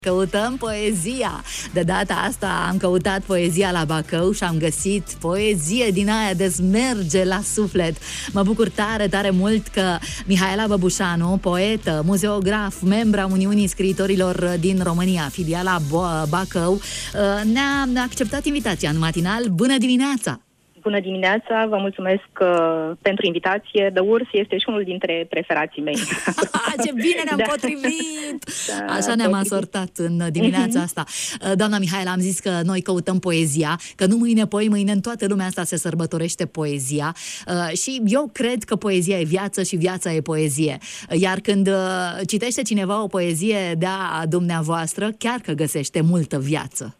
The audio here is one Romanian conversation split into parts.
Căutăm poezia. De data asta am căutat poezia la Bacău și am găsit poezie din aia de merge la suflet. Mă bucur tare, tare mult că Mihaela Băbușanu, poetă, muzeograf, membra Uniunii Scriitorilor din România, filiala Bacău, ne-a acceptat invitația în matinal. Bună dimineața! Bună dimineața, vă mulțumesc pentru invitație. The Urs este și unul dintre preferații mei. Ce bine ne-am potrivit! Așa ne-am asortat în dimineața asta. Doamna Mihaela, am zis că noi căutăm poezia, că nu mâine, poi mâine în toată lumea asta se sărbătorește poezia și eu cred că poezia e viață și viața e poezie. Iar când citește cineva o poezie de-a dumneavoastră, chiar că găsește multă viață.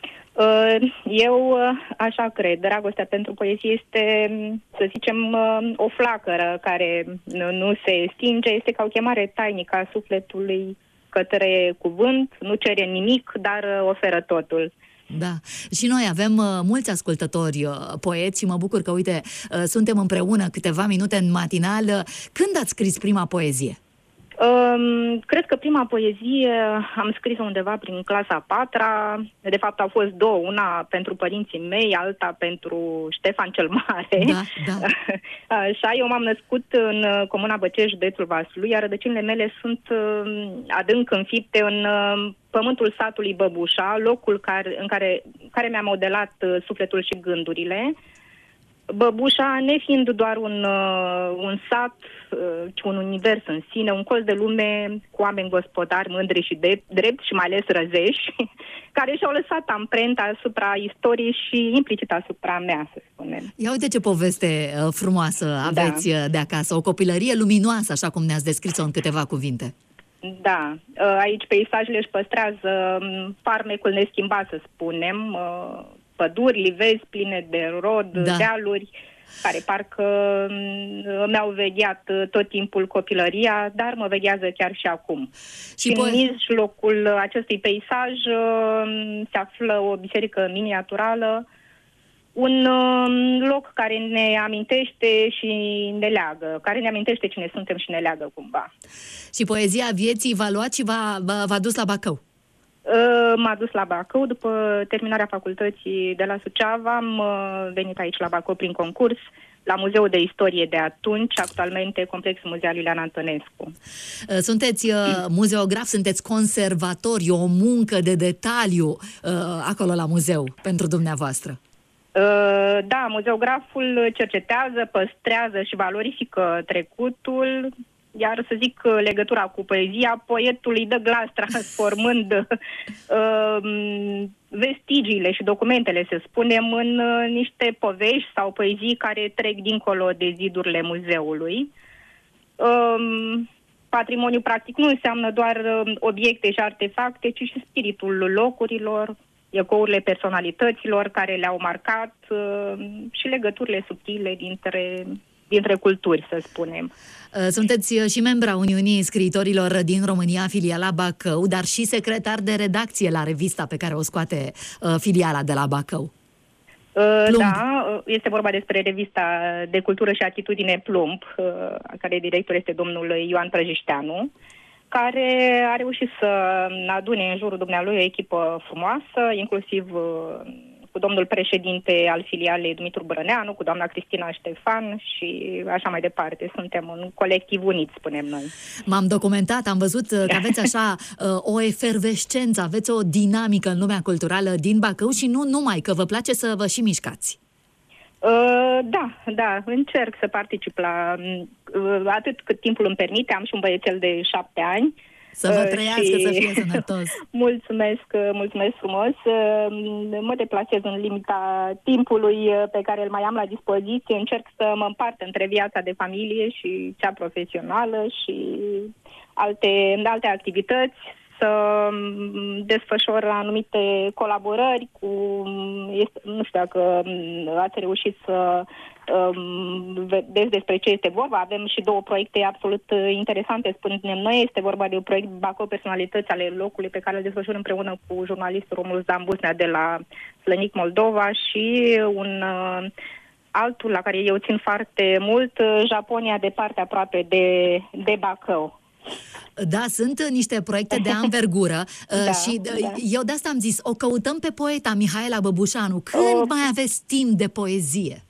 Eu așa cred. Dragostea pentru poezie este, să zicem, o flacără care nu se stinge. Este ca o chemare tainică a sufletului către cuvânt. Nu cere nimic, dar oferă totul. Da. Și noi avem mulți ascultători poeți și mă bucur că, uite, suntem împreună câteva minute în matinal. Când ați scris prima poezie? Cred că prima poezie am scris-o undeva prin clasa 4-a. De fapt au fost două, una pentru părinții mei, alta pentru Ștefan cel Mare. Da, da. Așa, eu m-am născut în comuna Băcești, județul Vaslui, iar rădăcinile mele sunt adânc înfipte în pământul satului Băbușa, locul care mi-a modelat sufletul și gândurile. Băbușa, nefiind doar un sat, ci un univers în sine, un colț de lume cu oameni gospodari, mândri și drept și mai ales răzeși, care și-au lăsat amprenta asupra istoriei și implicit asupra mea, să spunem. Ia uite ce poveste frumoasă aveți de acasă, o copilărie luminoasă, așa cum ne-ați descris-o în câteva cuvinte. Da, aici peisajele își păstrează farmecul neschimbat, să spunem, păduri, livezi pline de rod, dealuri, care parcă mi-au vegheat tot timpul copilăria, dar mă veghează chiar și acum. Și în mijlocul acestui peisaj se află o biserică miniaturală, un loc care ne amintește și ne leagă, care ne amintește cine suntem și ne leagă cumva. Și poezia vieții v-a luat și v-a dus la Bacău? M-a dus la Bacău. După terminarea facultății de la Suceava am venit aici la Bacău prin concurs la Muzeul de Istorie de atunci, actualmente Complexul Muzeal Iulian Antonescu. Sunteți muzeograf, sunteți conservatori, o muncă de detaliu acolo la muzeu pentru dumneavoastră. Da, muzeograful cercetează, păstrează și valorifică trecutul, iar să zic legătura cu poezia, poetul îi dă glas transformând vestigiile și documentele, să spunem, în niște povești sau poezii care trec dincolo de zidurile muzeului. Patrimoniul practic nu înseamnă doar obiecte și artefacte, ci și spiritul locurilor, ecourile personalităților care le-au marcat și legăturile subtile dintre culturi, să spunem. Sunteți și membra Uniunii Scriitorilor din România, filiala Bacău, dar și secretar de redacție la revista pe care o scoate filiala de la Bacău. Da, este vorba despre revista de cultură și atitudine Plumb, a care director este domnul Ioan Prăjișteanu, care a reușit să adune în jurul dumnealui o echipă frumoasă, inclusiv cu domnul președinte al filialei Dumitru Brăneanu, cu doamna Cristina Ștefan și așa mai departe. Suntem un colectiv unit, spunem noi. M-am documentat, am văzut că aveți așa o efervescență, aveți o dinamică în lumea culturală din Bacău și nu numai, că vă place să vă și mișcați. Da, încerc să particip la atât cât timpul îmi permite. Am și un băiețel de 7 ani. Să vă trăiască, să fie sănătos. Mulțumesc frumos. Mă deplasez în limita timpului pe care îl mai am la dispoziție. Încerc să mă împart între viața de familie și cea profesională și alte activități, să desfășor anumite colaborări nu știu dacă ați reușit să vedeți despre ce este vorba. Avem și două proiecte absolut interesante, spunem noi. Este vorba de un proiect Bacău Personalități ale locului, pe care îl desfășur împreună cu jurnalistul Romul Zambusnea de la Slănic, Moldova, și un altul la care eu țin foarte mult, Japonia de parte aproape de Bacău. Da, sunt niște proiecte de anvergură și eu de asta am zis, o căutăm pe poeta Mihaela Băbușanu. Când mai aveți timp de poezie?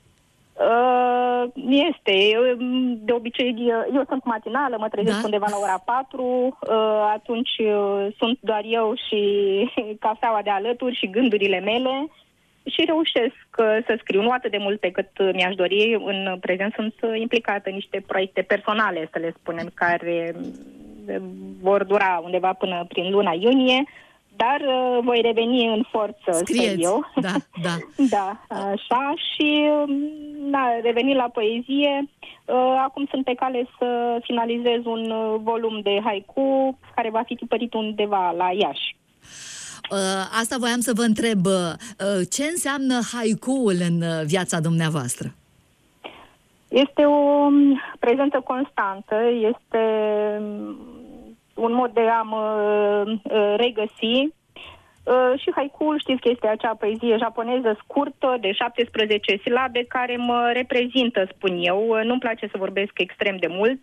De obicei, eu sunt matinală, mă trezesc undeva la ora 4, atunci sunt doar eu și cafeaua de alături și gândurile mele și reușesc să scriu, nu atât de mult pe cât mi-aș dori. În prezent sunt implicată în niște proiecte personale, să le spunem, care vor dura undeva până prin luna iunie, dar voi reveni în forță, sper eu. Da, așa, și reveni la poezie. Acum sunt pe cale să finalizez un volum de haiku care va fi tipărit undeva la Iași. Asta voiam să vă întreb, ce înseamnă haiku-ul în viața dumneavoastră? Este o prezență constantă, este un mod de a mă regăsi. Și haiku-ul, știți că este acea poezie japoneză scurtă, de 17 silabe, care mă reprezintă, spun eu. Nu-mi place să vorbesc extrem de mult.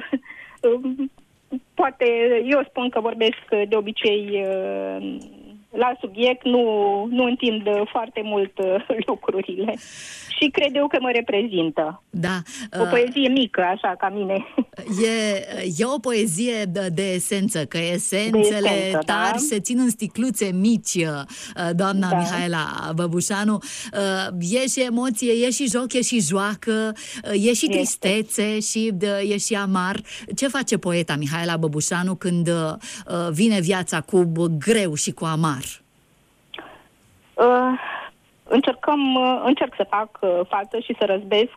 Poate, eu spun că vorbesc de obicei la subiect, nu întind foarte mult lucrurile. Și cred eu că mă reprezintă. Da. O poezie mică, așa, ca mine. E o poezie de esență, că esențele tari se țin în sticluțe mici, doamna Mihaela Băbușanu. E și emoție, e și joc, e și joacă, e și tristețe și e și amar. Ce face poeta Mihaela Băbușanu când vine viața cu greu și cu amar? Încerc să fac față și să răzbesc,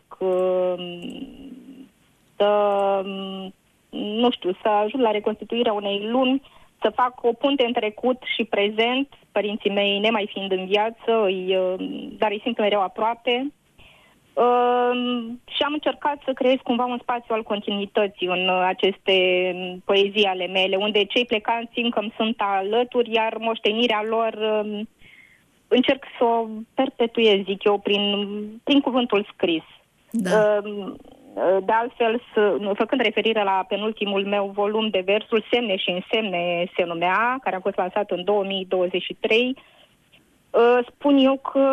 să ajung la reconstituirea unei lumi, să fac o punte în trecut și prezent, părinții mei nemai fiind în viață, dar îi simt mereu aproape. Și am încercat să creez cumva un spațiu al continuității în aceste poezii ale mele, unde cei plecați încă îmi sunt alături, iar moștenirea lor încerc să o perpetuez, zic eu, prin cuvântul scris. Da. De altfel, făcând referire la penultimul meu volum de versuri, Semne și Însemne se numea, care a fost lansat în 2023, spun eu că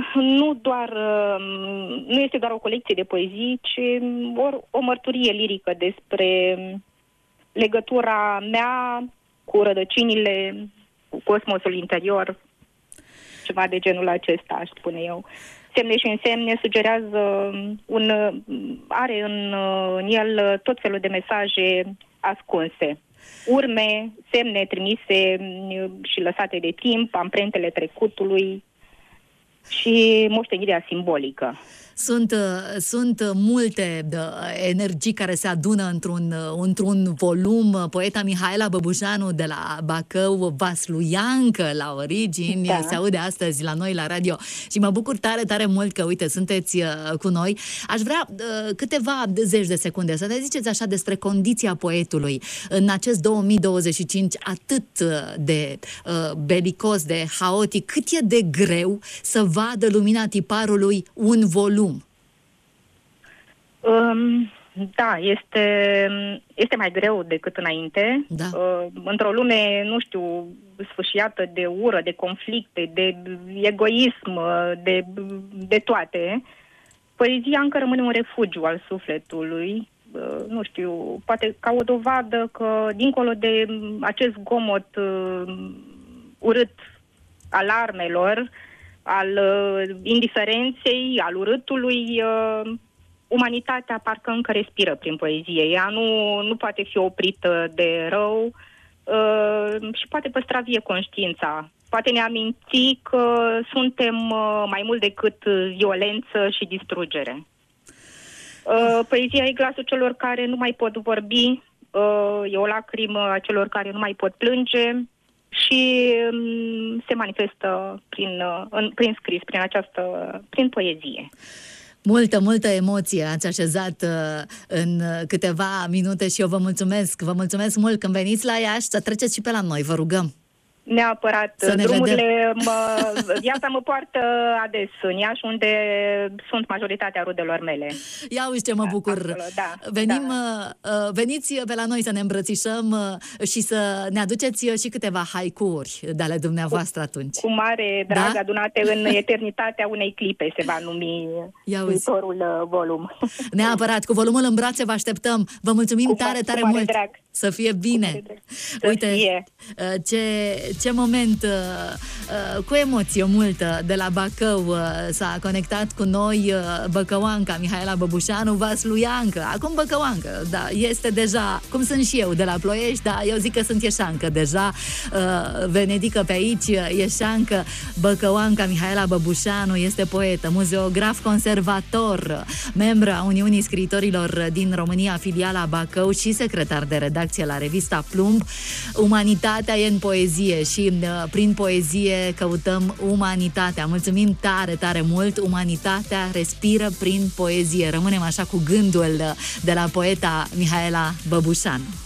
nu este doar o colecție de poezii, ci o mărturie lirică despre legătura mea cu rădăcinile, cu cosmosul interior, ceva de genul acesta, aș spune eu. Semne și Însemne sugerează are în el tot felul de mesaje ascunse. Urme, semne trimise și lăsate de timp, amprentele trecutului și moștenirea simbolică. Sunt multe energii care se adună într-un volum. Poeta Mihaela Băbușanu de la Bacău, vasluiancă la origini, se aude astăzi la noi la radio și mă bucur tare, tare mult că, uite, sunteți cu noi. Aș vrea câteva zeci de secunde să ne ziceți așa despre condiția poetului în acest 2025 atât de belicos, de haotic, cât e de greu să vadă lumina tiparului un volum. Da, este mai greu decât înainte. Da. Într-o lume, nu știu, sfâșiată de ură, de conflicte, de egoism, de toate, poezia încă rămâne un refugiu al sufletului. Nu știu, poate ca o dovadă că, dincolo de acest zgomot urât al armelor, al indiferenței, al urâtului, umanitatea parcă încă respiră prin poezie. Ea nu poate fi oprită de rău și poate păstra vie conștiința. Poate ne aminti că suntem mai mult decât violență și distrugere. Poezia e glasul celor care nu mai pot vorbi, e o lacrimă a celor care nu mai pot plânge și se manifestă prin scris, prin poezie. Multă emoție ați așezat în câteva minute și eu vă mulțumesc. Vă mulțumesc mult când veniți la Iași să treceți și pe la noi, vă rugăm. Neapărat. Viața mă poartă ades în Iași, unde sunt majoritatea rudelor mele. Ia uite ce mă bucur. Acolo, veniți pe la noi să ne îmbrățișăm și să ne aduceți și câteva haiku-uri de ale dumneavoastră atunci. Cu mare drag, adunate în eternitatea unei clipe se va numi viitorul volum. Neapărat, cu volumul în brațe vă așteptăm. Vă mulțumim tare mult. Drag. Să fie bine. Uite, ce moment cu emoție multă de la Bacău s-a conectat cu noi băcăuanca Mihaela Băbușanu, Vasluiancă. Acum băcăuancă, da, este deja, cum sunt și eu de la Ploiești, dar eu zic că sunt ieșancă deja, venedică pe aici, ieșancă. Băcăuanca Mihaela Băbușanu este poetă, muzeograf, conservator, membru a Uniunii Scriitorilor din România, filiala Bacău, și secretar de redacție la revista Plumb. Umanitatea e în poezie și prin poezie căutăm umanitatea. Mulțumim tare mult. Umanitatea respiră prin poezie. Rămânem așa cu gândul de la poeta Mihaela Băbușanu.